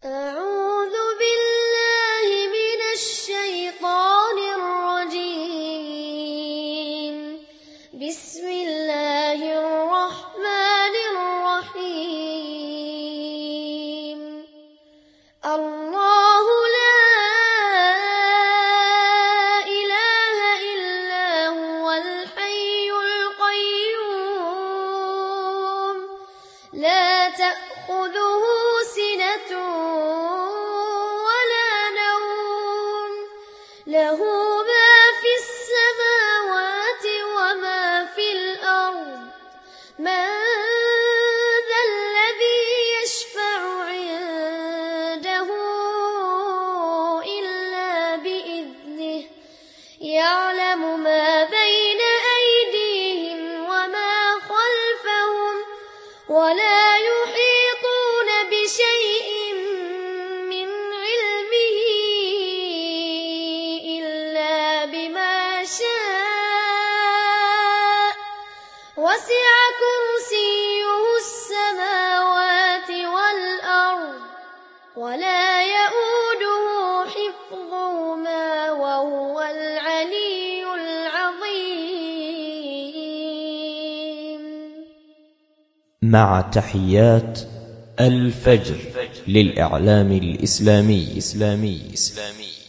أعوذ بالله من الشيطان الرجيم. بسم الله الرحمن الرحيم. الله لا إله إلا هو الحي القيوم لا تأخذه سنة ولا نوم له ما في السماوات وما في الأرض من ذا الذي يشفع عنده إلا بإذنه يعلم ما بين أيديهم وما خلفهم ولا يحيطون بشيء من علمه إلا بما شاء وسع كرسيه السماوات والأرض ولا يئوده حفظهما وهو العلي العظيم. مع تحيات الفجر للإعلام الإسلامي.